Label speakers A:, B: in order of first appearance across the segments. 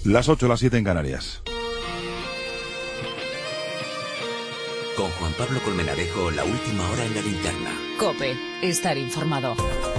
A: Las 8, las 7 en Canarias.
B: Con Juan Pablo Colmenarejo, la última hora en la linterna.
C: COPE, estar informado.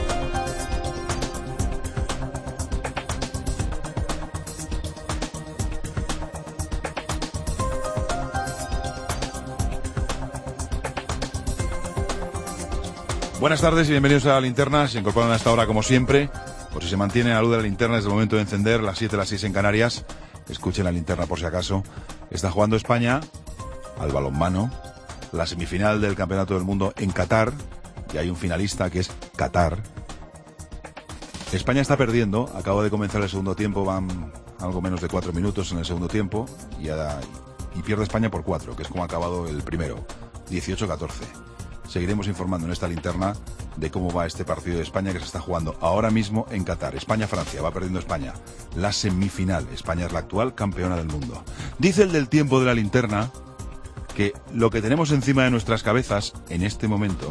A: Buenas tardes y bienvenidos a la linterna. Se incorporan a esta hora como siempre. Por si se mantiene la luz de la linterna desde el momento de encender, las 7, las 6 en Canarias. Escuchen la linterna por si acaso. Está jugando España al balonmano, la semifinal del Campeonato del Mundo en Qatar. Y hay un finalista que es Qatar. España está perdiendo. Acaba de comenzar el segundo tiempo. Van algo menos de 4 minutos en el segundo tiempo. Y pierde España por 4, que es como ha acabado el primero. 18-14. Seguiremos informando en esta linterna de cómo va este partido de España que se está jugando ahora mismo en Qatar. España-Francia, va perdiendo España. La semifinal. España es la actual campeona del mundo. Dice el del tiempo de la linterna que lo que tenemos encima de nuestras cabezas en este momento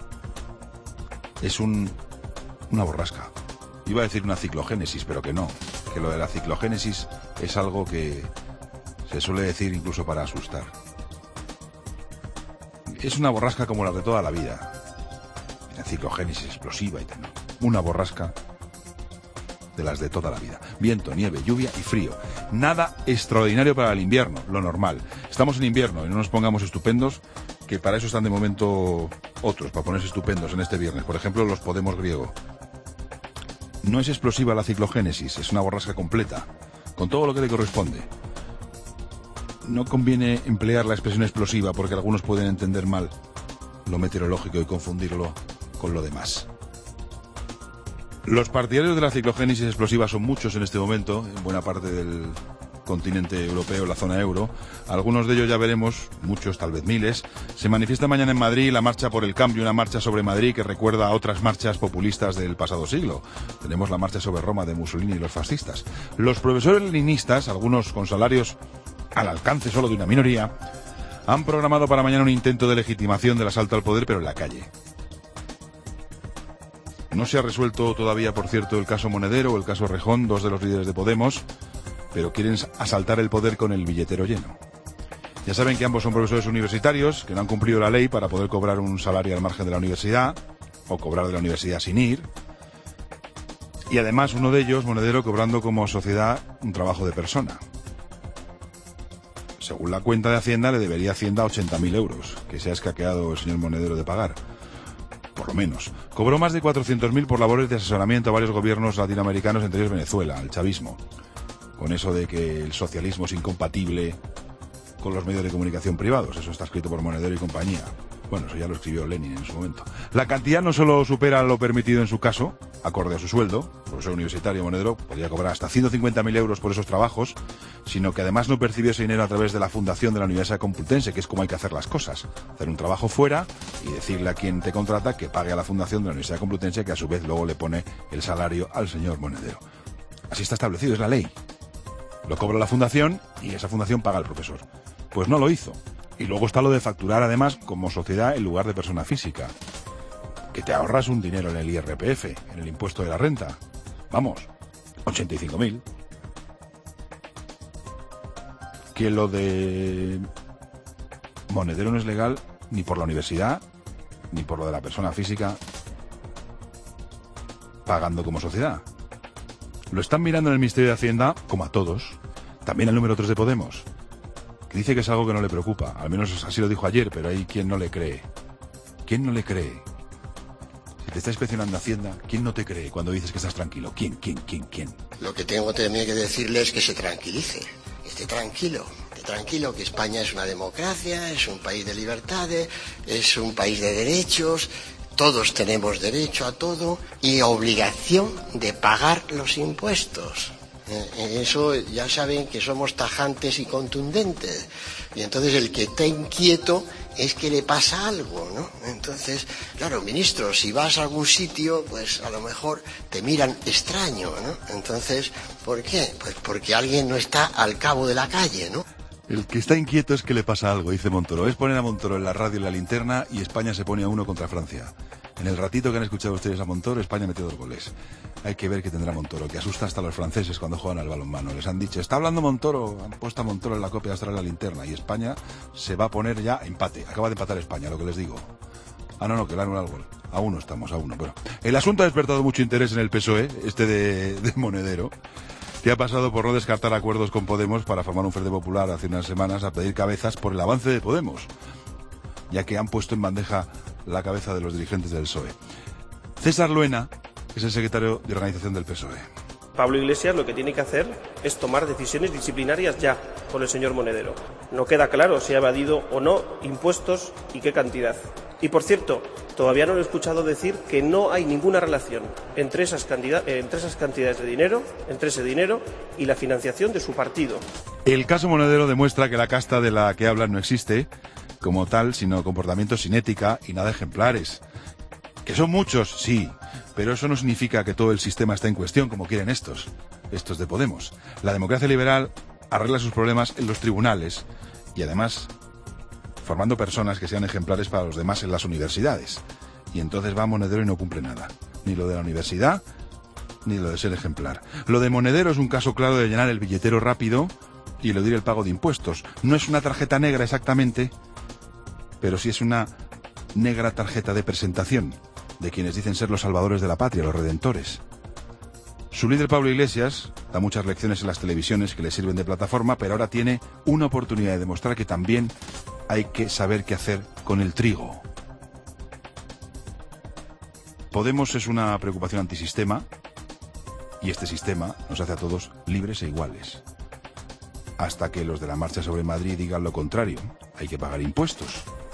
A: es una borrasca. Iba a decir una ciclogénesis, pero que no. Que lo de la ciclogénesis es algo que se suele decir incluso para asustar. Es una borrasca como la de toda la vida. La ciclogénesis explosiva y tal. Una borrasca de las de toda la vida. Viento, nieve, lluvia y frío. Nada extraordinario para el invierno, lo normal. Estamos en invierno y no nos pongamos estupendos, que para eso están de momento otros, para ponerse estupendos en este viernes. Por ejemplo, los Podemos griego. No es explosiva la ciclogénesis, es una borrasca completa, con todo lo que le corresponde. No conviene emplear la expresión explosiva porque algunos pueden entender mal lo meteorológico y confundirlo con lo demás. Los partidarios de la ciclogénesis explosiva son muchos en este momento, en buena parte del continente europeo, la zona euro. Algunos de ellos ya veremos, muchos, tal vez miles. Se manifiesta mañana en Madrid la marcha por el cambio, una marcha sobre Madrid que recuerda a otras marchas populistas del pasado siglo. Tenemos la marcha sobre Roma de Mussolini y los fascistas. Los profesores leninistas, algunos con salarios al alcance solo de una minoría, han programado para mañana un intento de legitimación del asalto al poder, pero en la calle. No se ha resuelto todavía, por cierto, el caso Monedero o el caso Rejón, dos de los líderes de Podemos, pero quieren asaltar el poder con el billetero lleno. Ya saben que ambos son profesores universitarios, que no han cumplido la ley para poder cobrar un salario al margen de la universidad, o cobrar de la universidad sin ir. Y además uno de ellos, Monedero, cobrando como sociedad un trabajo de persona. Según la cuenta de Hacienda, le debería Hacienda 80.000 euros, que se ha escaqueado el señor Monedero de pagar. Por lo menos. Cobró más de 400.000 por labores de asesoramiento a varios gobiernos latinoamericanos, entre ellos Venezuela, el chavismo. Con eso de que el socialismo es incompatible con los medios de comunicación privados. Eso está escrito por Monedero y compañía. Bueno, eso ya lo escribió Lenin en su momento. La cantidad no solo supera lo permitido en su caso, acorde a su sueldo. Profesor universitario Monedero podría cobrar hasta 150.000 euros por esos trabajos, sino que además no percibió ese dinero a través de la fundación de la Universidad Complutense, que es como hay que hacer las cosas. Hacer un trabajo fuera y decirle a quien te contrata que pague a la fundación de la Universidad Complutense, que a su vez luego le pone el salario al señor Monedero. Así está establecido, es la ley. Lo cobra la fundación y esa fundación paga al profesor. Pues no lo hizo. Y luego está lo de facturar además como sociedad en lugar de persona física. Que te ahorras un dinero en el IRPF, en el impuesto de la renta. Vamos, 85.000. Que lo de Monedero no es legal ni por la universidad, ni por lo de la persona física pagando como sociedad. Lo están mirando en el Ministerio de Hacienda, como a todos. También el número 3 de Podemos. Dice que es algo que no le preocupa, al menos así lo dijo ayer, pero hay quien no le cree. ¿Quién no le cree? Si te está inspeccionando Hacienda, ¿quién no te cree cuando dices que estás tranquilo? ¿Quién?
D: Lo que tengo también que decirle es que se tranquilice, esté tranquilo, que España es una democracia, es un país de libertades, es un país de derechos, todos tenemos derecho a todo y obligación de pagar los impuestos. Eso ya saben que somos tajantes y contundentes. Y entonces el que está inquieto es que le pasa algo, ¿no? Entonces, claro, ministro, si vas a algún sitio, pues a lo mejor te miran extraño, ¿no? Entonces, ¿por qué? Pues porque alguien no está al cabo de la calle, ¿no?
A: El que está inquieto es que le pasa algo, dice Montoro. Es poner a Montoro en la radio en la linterna y España se pone a 1 contra Francia. En el ratito que han escuchado ustedes a Montoro, España metió 2 goles. Hay que ver qué tendrá Montoro, que asusta hasta a los franceses cuando juegan al balonmano. Les han dicho, está hablando Montoro, han puesto a Montoro en la copia hasta la linterna, y España se va a poner ya empate. Acaba de empatar España, lo que les digo. Ah, no, que le han anulado el gol. A 1 estamos, a 1. Bueno, el asunto ha despertado mucho interés en el PSOE, de Monedero, que ha pasado por no descartar acuerdos con Podemos para formar un Frente Popular hace unas semanas a pedir cabezas por el avance de Podemos, ya que han puesto en bandeja la cabeza de los dirigentes del PSOE. César Luena es el secretario de organización del PSOE.
E: Pablo Iglesias lo que tiene que hacer es tomar decisiones disciplinarias ya con el señor Monedero. No queda claro si ha evadido o no impuestos y qué cantidad. Y por cierto, todavía no lo he escuchado decir que no hay ninguna relación entre esas cantidades de dinero, entre ese dinero y la financiación de su partido.
A: El caso Monedero demuestra que la casta de la que hablan no existe como tal, sino comportamientos sin ética y nada ejemplares. Que son muchos, sí, pero eso no significa que todo el sistema esté en cuestión, como quieren estos de Podemos. La democracia liberal arregla sus problemas en los tribunales y además formando personas que sean ejemplares para los demás en las universidades. Y entonces va Monedero y no cumple nada. Ni lo de la universidad, ni lo de ser ejemplar. Lo de Monedero es un caso claro de llenar el billetero rápido y eludir el pago de impuestos. No es una tarjeta negra exactamente, pero sí es una negra tarjeta de presentación de quienes dicen ser los salvadores de la patria, los redentores. Su líder Pablo Iglesias da muchas lecciones en las televisiones que le sirven de plataforma, pero ahora tiene una oportunidad de demostrar que también hay que saber qué hacer con el trigo. Podemos es una preocupación antisistema y este sistema nos hace a todos libres e iguales. Hasta que los de la marcha sobre Madrid digan lo contrario, hay que pagar impuestos.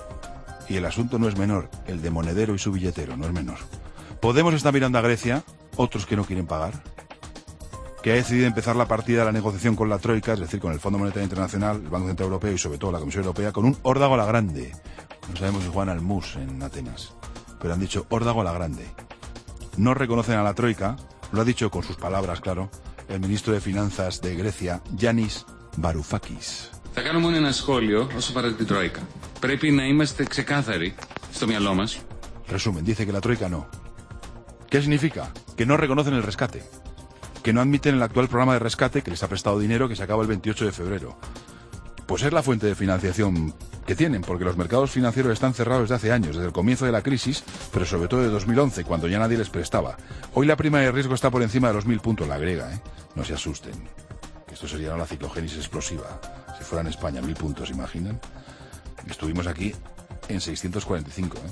A: Y el asunto no es menor, el de Monedero y su billetero no es menor. Podemos está mirando a Grecia, otros que no quieren pagar, que ha decidido empezar la partida de la negociación con la Troika, es decir, con el Fondo Monetario Internacional, el Banco Central Europeo y sobre todo la Comisión Europea, con un órdago a la grande. No sabemos si juegan al mus en Atenas, pero han dicho órdago a la grande. No reconocen a la Troika, lo ha dicho con sus palabras, claro, el ministro de Finanzas de Grecia, Yannis Varoufakis.
F: Θα κάνω μόνο ένα σχόλιο όσο αφορά την Τρόικα. Πρέπει να είμαστε ξεκάθαροι στο μυαλό μας.
A: Resumen, dice que la Troika no. ¿Qué significa? Que no reconocen el rescate. Que no admiten el actual programa de rescate que les ha prestado dinero que se acaba el 28 de febrero. Pues es la fuente de financiación que tienen, porque los mercados financieros están cerrados desde hace años, desde el comienzo de la crisis, pero sobre todo de 2011, cuando ya nadie les prestaba. Hoy la prima de riesgo está por encima de los 1.000 puntos, la griega, ¿eh? No se asusten. Esto sería la ciclogénesis explosiva. Si fuera en España, 1.000 puntos, ¿imaginan? Estuvimos aquí en 645, ¿eh?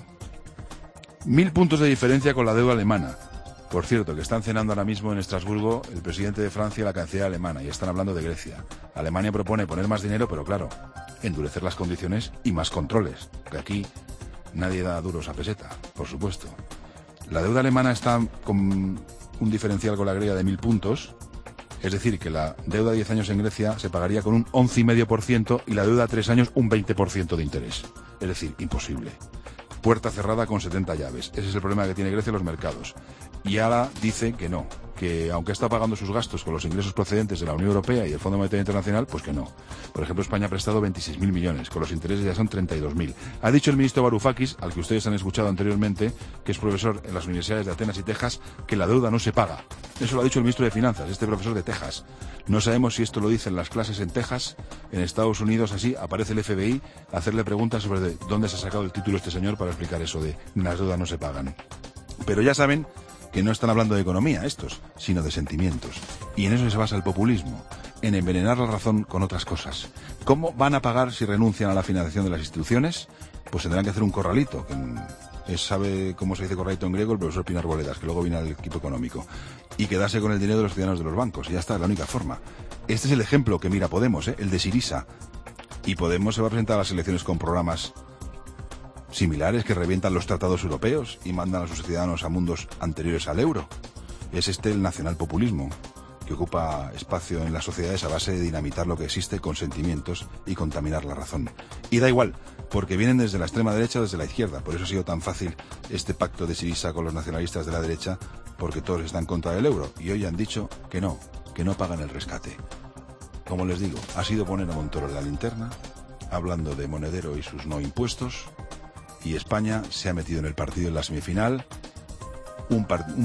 A: 1.000 puntos de diferencia con la deuda alemana. Por cierto, que están cenando ahora mismo en Estrasburgo el presidente de Francia y la canciller alemana, y están hablando de Grecia. Alemania propone poner más dinero, pero claro, endurecer las condiciones y más controles, que aquí nadie da duros a peseta, por supuesto. La deuda alemana está con un diferencial con la griega de 1.000 puntos, es decir, que la deuda a 10 años en Grecia se pagaría con un 11,5% y la deuda a 3 años un 20% de interés. Es decir, imposible. Puerta cerrada con 70 llaves. Ese es el problema que tiene Grecia en los mercados. Y ahora dice que no, que aunque está pagando sus gastos con los ingresos procedentes de la Unión Europea y el Fondo Monetario Internacional, pues que no. Por ejemplo, España ha prestado 26.000 millones, con los intereses ya son 32.000. Ha dicho el ministro Varoufakis, al que ustedes han escuchado anteriormente, que es profesor en las universidades de Atenas y Texas, que la deuda no se paga. Eso lo ha dicho el ministro de Finanzas, este profesor de Texas. No sabemos si esto lo dice en las clases en Texas, en Estados Unidos, así aparece el FBI a hacerle preguntas sobre de dónde se ha sacado el título este señor para explicar eso de las deudas no se pagan. Pero ya saben que no están hablando de economía estos, sino de sentimientos. Y en eso se basa el populismo, en envenenar la razón con otras cosas. ¿Cómo van a pagar si renuncian a la financiación de las instituciones? Pues tendrán que hacer un corralito, que sabe cómo se dice corralito en griego el profesor Pinar Boledas, que luego viene al equipo económico, y quedarse con el dinero de los ciudadanos de los bancos. Y ya está, es la única forma. Este es el ejemplo que mira Podemos, el de Syriza. Y Podemos se va a presentar a las elecciones con programas similares que revientan los tratados europeos y mandan a sus ciudadanos a mundos anteriores al euro. Es el nacionalpopulismo, que ocupa espacio en las sociedades a base de dinamitar lo que existe con sentimientos y contaminar la razón. Y da igual, porque vienen desde la extrema derecha o desde la izquierda. Por eso ha sido tan fácil este pacto de Syriza con los nacionalistas de la derecha, porque todos están contra el euro. Y hoy han dicho que no pagan el rescate. Como les digo, ha sido poner a Montoro en la linterna, hablando de Monedero y sus no impuestos, y España se ha metido en el partido en la semifinal. Un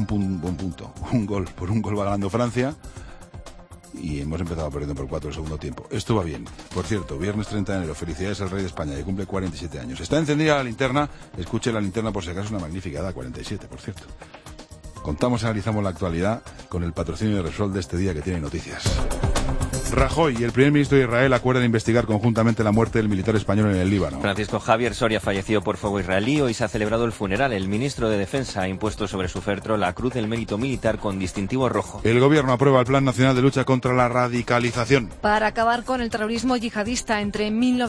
A: gol va ganando Francia y hemos empezado perdiendo por 4 el segundo tiempo. Esto va bien. Por cierto, viernes 30 de enero, felicidades al rey de España, que cumple 47 años. Está encendida la linterna, escuche la linterna por si acaso, una magnífica edad, 47, por cierto. Contamos y analizamos la actualidad con el patrocinio de Repsol de este día que tiene noticias. Rajoy y el primer ministro de Israel acuerdan investigar conjuntamente la muerte del militar español en el Líbano.
G: Francisco Javier Soria falleció por fuego israelí. Hoy se ha celebrado el funeral. El ministro de Defensa ha impuesto sobre su féretro la Cruz del Mérito Militar con distintivo rojo.
A: El gobierno aprueba el Plan Nacional de Lucha contra la Radicalización.
H: Para acabar con el terrorismo yihadista, entre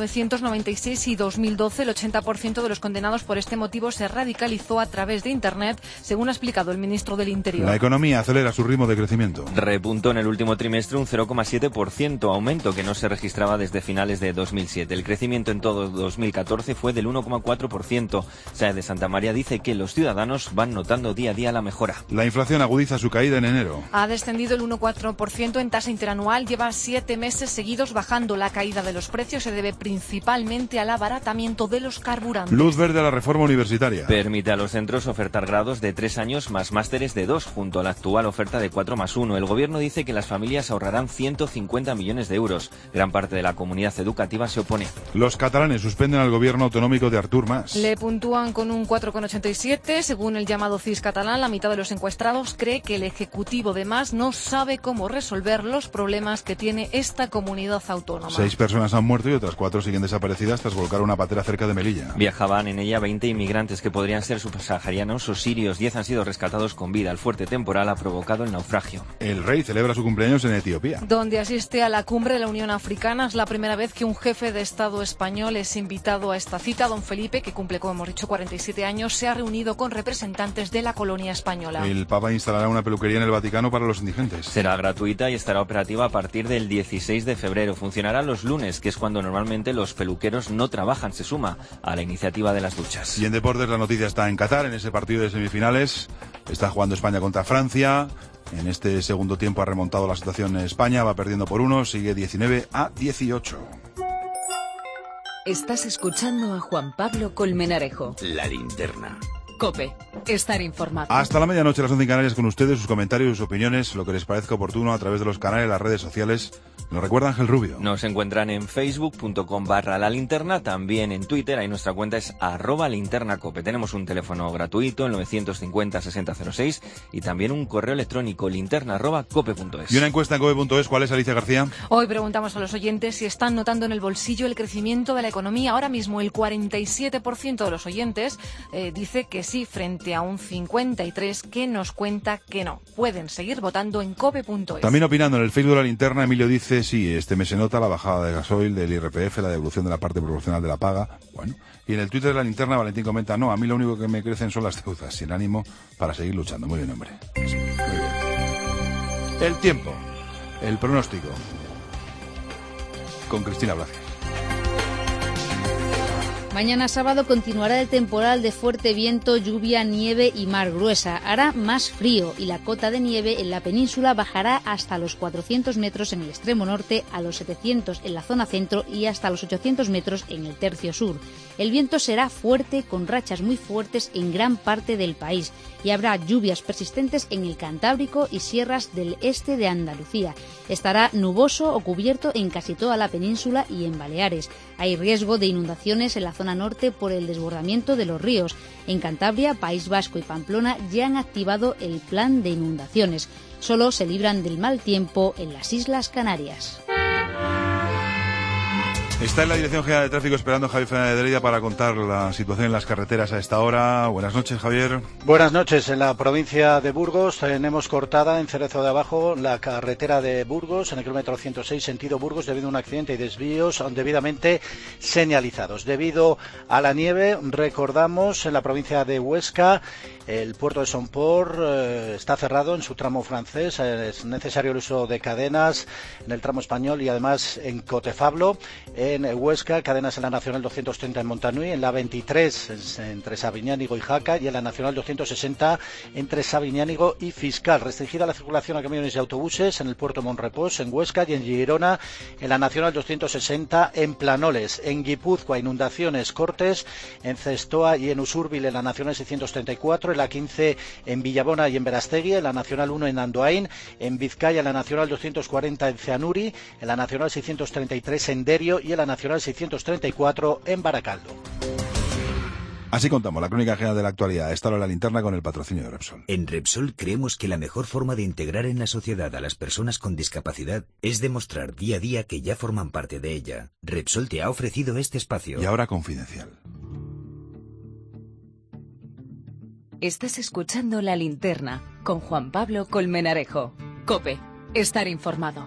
H: 1996 y 2012, el 80% de los condenados por este motivo se radicalizó a través de Internet, según ha explicado el ministro del Interior.
A: La economía acelera su ritmo de crecimiento.
G: Repuntó en el último trimestre un 0,7%, aumento que no se registraba desde finales de 2007. El crecimiento en todo 2014 fue del 1,4%. Sáez de Santa María dice que los ciudadanos van notando día a día la mejora.
A: La inflación agudiza su caída en enero.
H: Ha descendido el 1,4% en tasa interanual. Lleva 7 meses seguidos bajando. La caída de los precios se debe principalmente al abaratamiento de los carburantes.
A: Luz verde a la reforma universitaria.
G: Permite a los centros ofertar grados de 3 años más másteres de 2, junto a la actual oferta de 4+1. El gobierno dice que las familias ahorrarán 150 millones de euros. Gran parte de la comunidad educativa se opone.
A: Los catalanes suspenden al gobierno autonómico de Artur Mas.
H: Le puntúan con un 4,87. Según el llamado CIS catalán, la mitad de los encuestados cree que el ejecutivo de Mas no sabe cómo resolver los problemas que tiene esta comunidad autónoma.
A: 6 personas han muerto y otras 4 siguen desaparecidas tras volcar una patera cerca de Melilla.
G: Viajaban en ella 20 inmigrantes que podrían ser subsaharianos o sirios. 10 han sido rescatados con vida. El fuerte temporal ha provocado el naufragio.
A: El rey celebra su cumpleaños en Etiopía,
H: donde asiste a la cumbre de la Unión Africana. Es la primera vez que un jefe de Estado español es invitado a esta cita. Don Felipe, que cumple, como hemos dicho, 47 años, se ha reunido con representantes de la colonia española.
A: El Papa instalará una peluquería en el Vaticano para los indigentes.
G: Será gratuita y estará operativa a partir del 16 de febrero. Funcionará los lunes, que es cuando normalmente los peluqueros no trabajan. Se suma a la iniciativa de las duchas.
A: Y en deportes la noticia está en Qatar, en ese partido de semifinales. Está jugando España contra Francia. En este segundo tiempo ha remontado la situación en España, va perdiendo por 1, sigue 19-18.
C: Estás escuchando a Juan Pablo Colmenarejo.
B: La linterna.
C: COPE. Estar informado.
A: Hasta la medianoche, las 11 en Canarias, con ustedes, sus comentarios, sus opiniones, lo que les parezca oportuno a través de los canales, las redes sociales. Nos recuerda Ángel Rubio.
G: Nos encuentran en facebook.com/lalinterna, también en Twitter, ahí nuestra cuenta es @linternacope. Tenemos un teléfono gratuito, el 950-6006, y también un correo electrónico, linterna@cope.es.
A: Y una encuesta en cope.es, ¿cuál es, Alicia García?
H: Hoy preguntamos a los oyentes si están notando en el bolsillo el crecimiento de la economía. Ahora mismo el 47% de los oyentes dice que sí, frente a un 53% que nos cuenta que no. Pueden seguir votando en cope.es.
A: También opinando en el Facebook de La Linterna, Emilio dice, sí, este mes se nota la bajada de gasoil, del IRPF, la devolución de la parte proporcional de la paga. Bueno, y en el Twitter de La Linterna, Valentín comenta, no, a mí lo único que me crecen son las deudas, sin ánimo para seguir luchando. Muy bien, hombre. Sí, muy bien. El tiempo, el pronóstico, con Cristina Blas.
I: Mañana sábado continuará el temporal de fuerte viento, lluvia, nieve y mar gruesa. Hará más frío y la cota de nieve en la península bajará hasta los 400 metros en el extremo norte, a los 700 en la zona centro y hasta los 800 metros en el tercio sur. El viento será fuerte, con rachas muy fuertes en gran parte del país, y habrá lluvias persistentes en el Cantábrico y sierras del este de Andalucía. Estará nuboso o cubierto en casi toda la península y en Baleares. Hay riesgo de inundaciones en la zona norte por el desbordamiento de los ríos. En Cantabria, País Vasco y Pamplona ya han activado el plan de inundaciones. Solo se libran del mal tiempo en las Islas Canarias.
A: Está en la Dirección General de Tráfico esperando Javier Fernández de Heredia para contar la situación en las carreteras a esta hora. Buenas noches, Javier.
J: Buenas noches. En la provincia de Burgos tenemos cortada en Cerezo de Abajo la carretera de Burgos en el kilómetro 106 sentido Burgos debido a un accidente y desvíos debidamente señalizados. Debido a la nieve, recordamos, en la provincia de Huesca el puerto de Somport está cerrado en su tramo francés. Es necesario el uso de cadenas en el tramo español y además en Cotefablo. en Huesca, cadenas en la Nacional 230 en Montanui, en la 23 entre Sabiñánigo y Jaca y en la Nacional 260 entre Sabiñánigo y Fiscal. Restringida la circulación a camiones y autobuses en el puerto Monrepós, en Huesca y en Girona, en la Nacional 260 en Planoles. En Guipúzcoa, inundaciones, cortes en Cestoa y en Usúrbil en la Nacional 634, en la 15 en Villabona y en Verastegui, en la Nacional 1 en Andoain, en Vizcaya en la Nacional 240 en Ceanuri, en la Nacional 633 en Derio y en la Nacional 634 en Baracaldo.
A: Así contamos la crónica general de la actualidad. Esta hora la linterna con el patrocinio de Repsol.
B: En Repsol creemos que la mejor forma de integrar en la sociedad a las personas con discapacidad es demostrar día a día que ya forman parte de ella. Repsol te ha ofrecido este espacio.
A: Y ahora confidencial.
C: Estás escuchando La Linterna con Juan Pablo Colmenarejo. COPE. Estar informado.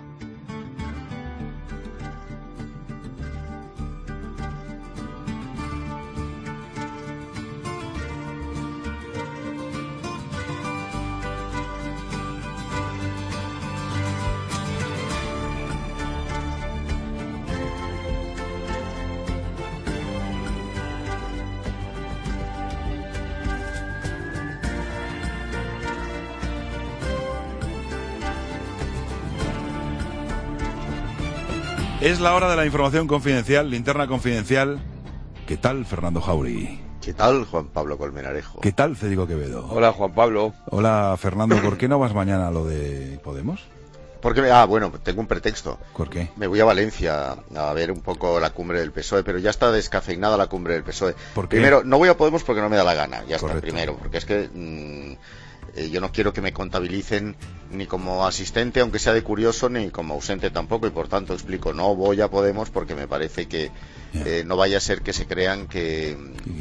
A: Es la hora de la información confidencial, linterna confidencial. ¿Qué tal, Fernando Jauri?
K: ¿Qué tal, Juan Pablo Colmenarejo?
A: ¿Qué tal, Federico Quevedo?
L: Hola, Juan Pablo.
A: Hola, Fernando. ¿Por qué no vas mañana a lo de Podemos?
K: Porque, bueno, tengo un pretexto.
A: ¿Por qué?
K: Me voy a Valencia a ver un poco la cumbre del PSOE, pero ya está descafeinada la cumbre del PSOE.
A: ¿Por qué?
K: Primero, no voy a Podemos porque no me da la gana, ya
A: Correcto.
K: está, primero, porque es que yo no quiero que me contabilicen ni como asistente, aunque sea de curioso, ni como ausente tampoco, y por tanto explico, no voy a Podemos porque me parece que no vaya a ser que se crean que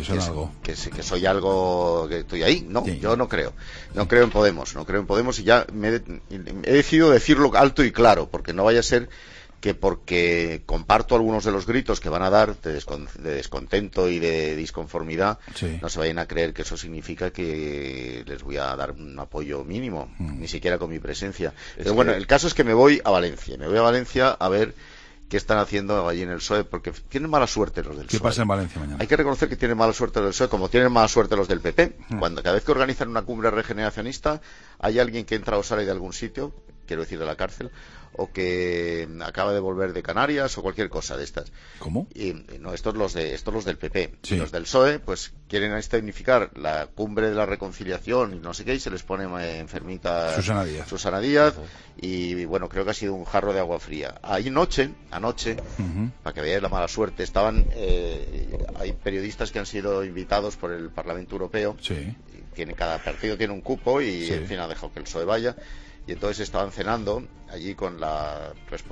K: soy algo, que estoy ahí. No, sí. Yo no creo en Podemos, y ya he decidido decirlo alto y claro, porque no vaya a ser que porque comparto algunos de los gritos que van a dar de descontento y de disconformidad, sí, no se vayan a creer que eso significa que les voy a dar un apoyo mínimo, ni siquiera con mi presencia. Pero bueno, el caso es que me voy a Valencia a ver qué están haciendo allí en el PSOE, porque tienen mala suerte los del PSOE.
A: ¿Qué pasa en Valencia mañana?
K: Hay que reconocer que tienen mala suerte los del PSOE, como tienen mala suerte los del PP. Cada vez que organizan una cumbre regeneracionista, hay alguien que entra o sale de algún sitio, quiero decir de la cárcel, o que acaba de volver de Canarias o cualquier cosa de estas.
A: ¿Cómo?
K: Y no, estos los del PP.
A: Sí.
K: Los del PSOE pues quieren escenificar la cumbre de la reconciliación y no sé qué, y se les pone enfermita Susana Díaz y bueno, creo que ha sido un jarro de agua fría. Anoche, para que veáis la mala suerte, estaban hay periodistas que han sido invitados por el Parlamento Europeo.
A: Sí.
K: Cada partido tiene un cupo y
A: sí,
K: en fin ha dejado que el PSOE vaya. Y entonces estaban cenando allí con la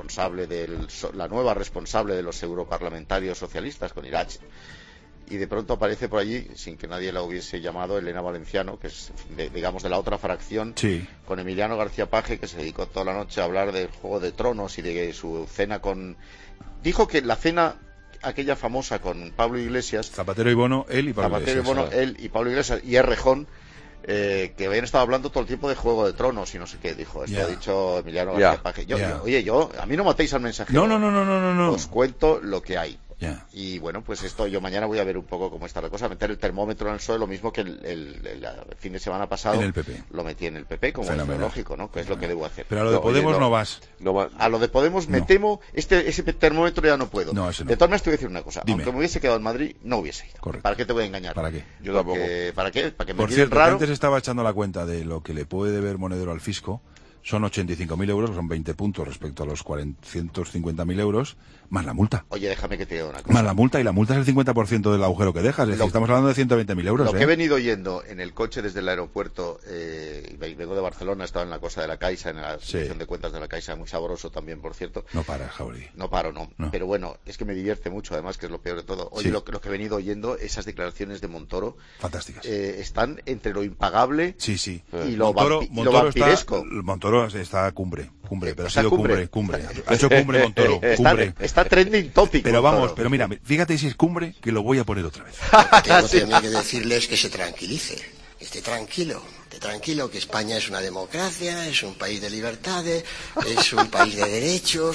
K: nueva responsable de los europarlamentarios socialistas, con Irach, y de pronto aparece por allí, sin que nadie la hubiese llamado, Elena Valenciano, que es digamos de la otra fracción,
A: sí,
K: con Emiliano García Paje, que se dedicó toda la noche a hablar del Juego de Tronos y de su cena dijo que la cena aquella famosa con Pablo Iglesias,
A: Zapatero y Bono, él y Pablo
K: Iglesias y Errejón, que habían estado hablando todo el tiempo de Juego de Tronos y no sé qué, dijo, esto ha dicho Emiliano García Paje. Oye, a mí no matéis al mensajero.
A: No.
K: Os cuento lo que hay.
A: Yeah.
K: Y bueno, pues yo mañana voy a ver un poco cómo está la cosa, meter el termómetro en el PSOE, lo mismo que el fin de semana pasado
A: en el PP.
K: Lo metí en el PP, como es lógico, ¿no? Que es lo que debo hacer.
A: Pero a lo de Podemos no vas.
K: A lo de Podemos me temo, ese termómetro ya no puedo.
A: No, ese no.
K: De todas maneras te voy a decir una cosa.
A: Dime.
K: Aunque me hubiese quedado en Madrid, no hubiese ido.
A: Correcto.
K: ¿Para qué te voy a engañar?
A: ¿Para qué?
L: Yo tampoco.
K: ¿Para qué? Para que me
A: Por
K: miren
A: cierto,
K: raro.
A: antes estaba echando la cuenta de lo que le puede deber Monedero al fisco. Son 85.000 euros, son 20 puntos respecto a los 450.000 euros, más la multa.
K: Oye, déjame que te diga una cosa.
A: Más la multa, y la multa es el 50% del agujero que dejas. Es decir, estamos hablando de 120.000 euros.
K: Lo que he venido oyendo en el coche desde el aeropuerto, vengo de Barcelona, estaba en la cosa de la Caixa, en la sección de cuentas de la Caixa, muy sabroso también, por cierto.
A: No paras, Jauri.
K: No paro, no. Pero bueno, es que me divierte mucho, además, que es lo peor de todo. Oye, lo que he venido oyendo, esas declaraciones de Montoro,
A: fantásticas.
K: Están entre lo impagable y lo vampiresco.
A: Montoro está cumbre, pero ha sido cumbre. Ha hecho cumbre Montoro,
K: Está trending topic.
A: Pero
K: Montoro.
A: vamos, pero mira, fíjate si es cumbre, que lo voy a poner otra vez.
D: Tengo que decirles que se tranquilice, que esté tranquilo, que España es una democracia, es un país de libertades, es un país de derechos,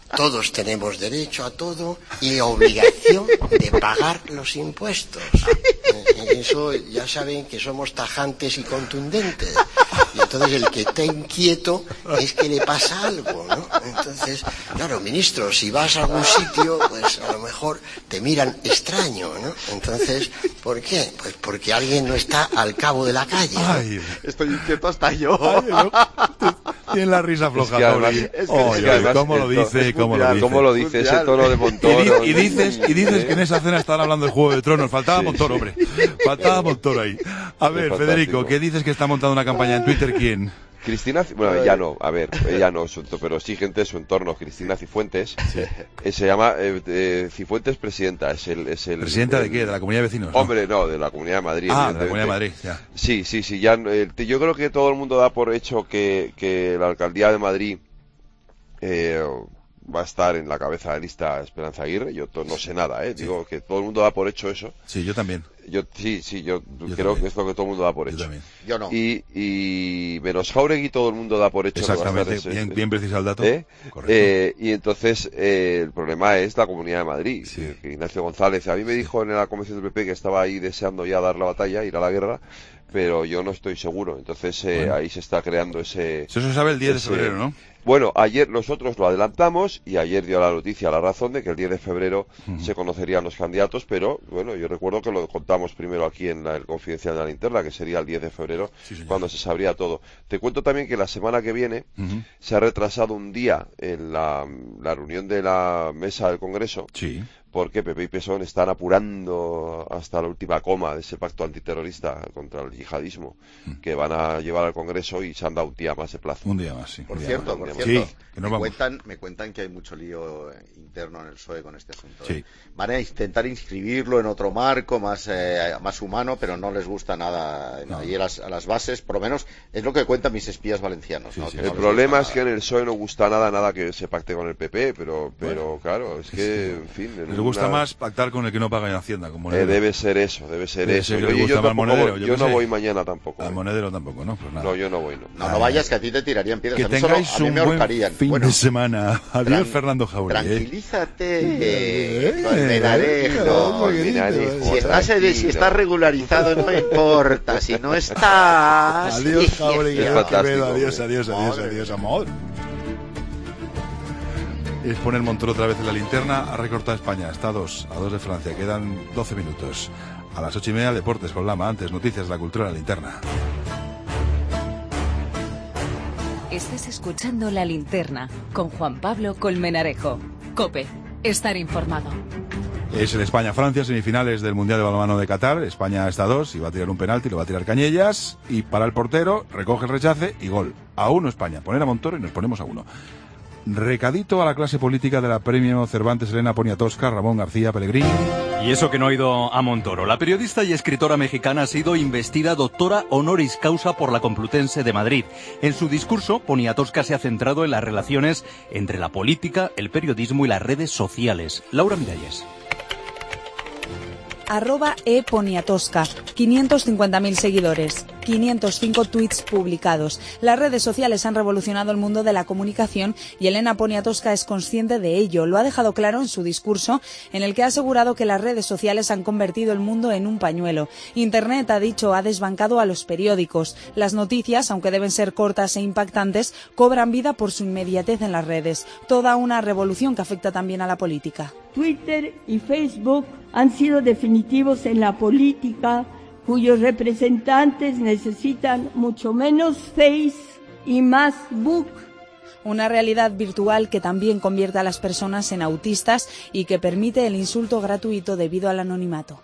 D: Todos tenemos derecho a todo y obligación de pagar los impuestos. Eso ya saben que somos tajantes y contundentes. Y entonces el que está inquieto es que le pasa algo, ¿no? Entonces, claro, ministro, si vas a algún sitio, pues a lo mejor te miran extraño, ¿no? Entonces, ¿por qué? Pues porque alguien no está al cabo de la calle, ¿no?
A: Ay,
K: estoy inquieto hasta yo.
A: Ay, no. Tiene la risa floja, ¿cómo lo dice?
L: ¿Cómo lo dice? Ese tono de Montoro.
A: Y dices que en esa cena estaban hablando del Juego de Tronos. Faltaba Montoro, hombre. Faltaba Montoro ahí. A ver, Federico, ¿qué dices que está montando una campaña en Twitter? ¿Quién?
L: Cristina, bueno, ella no, pero sí gente de su entorno, Cristina Cifuentes, se llama Cifuentes presidenta, es el
A: ¿Presidenta de qué? ¿De la Comunidad de Vecinos? ¿No?
L: Hombre, no, de la Comunidad de Madrid.
A: Ah, de la Comunidad de Madrid, ya.
L: Sí, ya, yo creo que todo el mundo da por hecho que la Alcaldía de Madrid va a estar en la cabeza de lista Esperanza Aguirre. Yo no sé nada, digo que todo el mundo da por hecho eso.
A: Sí, yo también.
L: Yo creo
A: también.
L: que es lo que todo el mundo da por hecho.
A: Yo también.
K: Yo no.
L: Y menos Jauregui todo el mundo da por hecho.
A: Exactamente, bien preciso el dato.
L: Correcto. Y entonces el problema es la Comunidad de Madrid.
A: Sí.
L: Que Ignacio González, a mí me dijo en la convención del PP que estaba ahí deseando ya dar la batalla, ir a la guerra, pero yo no estoy seguro. Entonces ahí se está creando ese...
A: Eso se sabe el 10 de febrero, ¿no?
L: Bueno, ayer nosotros lo adelantamos y ayer dio la noticia La Razón de que el 10 de febrero se conocerían los candidatos, pero bueno, yo recuerdo que lo contamos primero aquí en el Confidencial de la Linterna, que sería el 10 de febrero, cuando se sabría todo. Te cuento también que la semana que viene se ha retrasado un día en la reunión de la mesa del Congreso.
A: Sí.
L: Porque PP y PSOE están apurando hasta la última coma de ese pacto antiterrorista contra el yihadismo que van a llevar al Congreso y se han dado un día más de plazo.
A: Un día más, sí.
K: Por cierto,
A: sí, que
K: me cuentan que hay mucho lío interno en el PSOE con este asunto.
A: Sí.
K: Van a intentar inscribirlo en otro marco más humano, pero no les gusta nada ir a las bases, por lo menos es lo que cuentan mis espías valencianos.
A: Sí,
K: ¿no?
A: sí.
L: El problema es que en el PSOE no gusta nada que se pacte con el PP, pero claro, es que, en fin...
A: Les gusta más pactar con el que no paga en Hacienda. Como
L: debe ser eso. Yo no voy mañana tampoco.
A: Al Monedero tampoco, ¿no? Pues nada.
L: No, yo no voy,
K: No vayas, que a ti te tirarían piedras.
A: Que tengáis un buen fin de semana. Adiós, Fernando Jauregui.
K: Tranquilízate, Colmenarejo. Si estás regularizado no importa, si no estás...
A: Adiós, Jauregui.
L: Es fantástico.
A: Adiós, amor. Es poner Montoro otra vez en la linterna. Ha recortado España, está a 2 de Francia. Quedan 12 minutos. A las 8:30 Deportes con Lama. Antes noticias de la cultura en la linterna.
C: Estás escuchando La Linterna con Juan Pablo Colmenarejo. COPE. Estar informado.
A: Es el España-Francia, semifinales del Mundial de Balonmano de Qatar. España está a 2 y va a tirar un penalti, lo va a tirar Cañellas. Y para el portero, recoge el rechace y gol. A 1 España. Poner a Montoro y nos ponemos a 1. Recadito a la clase política de la Premio Cervantes Elena Poniatowska, Ramón García Pellegrini.
M: Y eso que no ha ido a Montoro. La periodista y escritora mexicana ha sido investida doctora honoris causa por la Complutense de Madrid. En su discurso, Poniatowska se ha centrado en las relaciones entre la política, el periodismo y las redes sociales. Laura Miralles.
N: @eponiatowska, 550.000 seguidores, 505 tweets publicados. Las redes sociales han revolucionado el mundo de la comunicación y Elena Poniatowska es consciente de ello. Lo ha dejado claro en su discurso, en el que ha asegurado que las redes sociales han convertido el mundo en un pañuelo. Internet, ha dicho, ha desbancado a los periódicos. Las noticias, aunque deben ser cortas e impactantes, cobran vida por su inmediatez en las redes. Toda una revolución que afecta también a la política.
O: Twitter y Facebook han sido definitivos en la política, cuyos representantes necesitan mucho menos Face y más Book.
N: Una realidad virtual que también convierte a las personas en autistas y que permite el insulto gratuito debido al anonimato.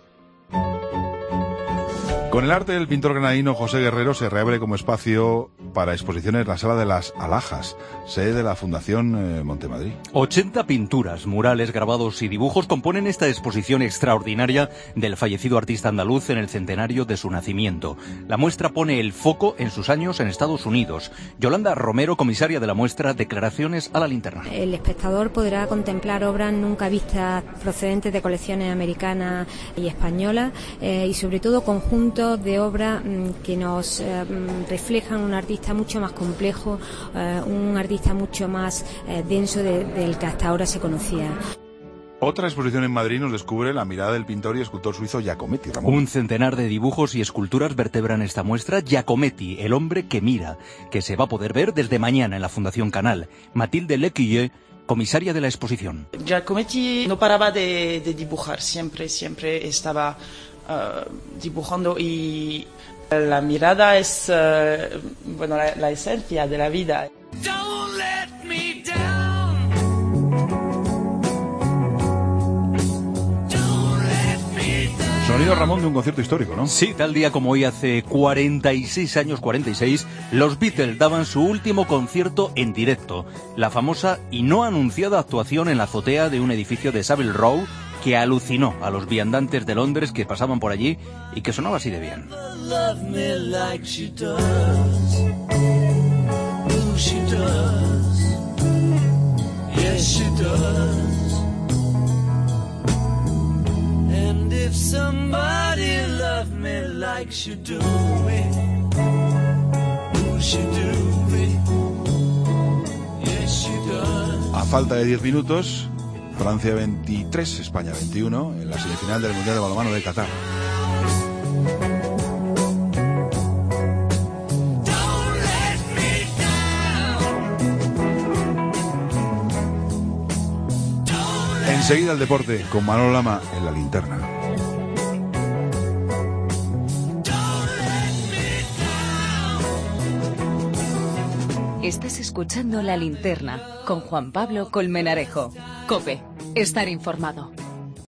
A: Con el arte del pintor granadino José Guerrero se reabre como espacio para exposiciones la Sala de las Alhajas, sede de la Fundación Montemadrid.
M: 80 pinturas, murales, grabados y dibujos componen esta exposición extraordinaria del fallecido artista andaluz en el centenario de su nacimiento. La muestra pone el foco en sus años en Estados Unidos. Yolanda Romero, comisaria de la muestra, declaraciones a la linterna.
P: El espectador podrá contemplar obras nunca vistas procedentes de colecciones americanas y españolas y sobre todo conjuntos conjunto de obras que nos reflejan un artista mucho más complejo, un artista mucho más denso del que hasta ahora se conocía.
A: Otra exposición en Madrid nos descubre la mirada del pintor y escultor suizo Giacometti, Ramón.
M: Un centenar de dibujos y esculturas vertebran esta muestra. Giacometti, el hombre que mira, que se va a poder ver desde mañana en la Fundación Canal. Mathilde Lequillet, comisaria de la exposición.
Q: Giacometti no paraba de dibujar, siempre estaba dibujando, y la mirada es la esencia de la vida. Don't let me down.
A: Sonido, Ramón, de un concierto histórico, ¿no?
M: Sí, tal día como hoy, hace 46 años, los Beatles daban su último concierto en directo. La famosa y no anunciada actuación en la azotea de un edificio de Savile Row que alucinó a los viandantes de Londres que pasaban por allí y que sonaba así de bien.
R: If somebody loved me like she do me, who she do me? Yes, she does.
A: A falta de 10 minutos, Francia 23, España 21, en la semifinal del Mundial de Balonmano de Qatar. Enseguida el deporte con Manolo Lama en la linterna.
C: Estás escuchando La Linterna con Juan Pablo Colmenarejo. COPE. Estar informado.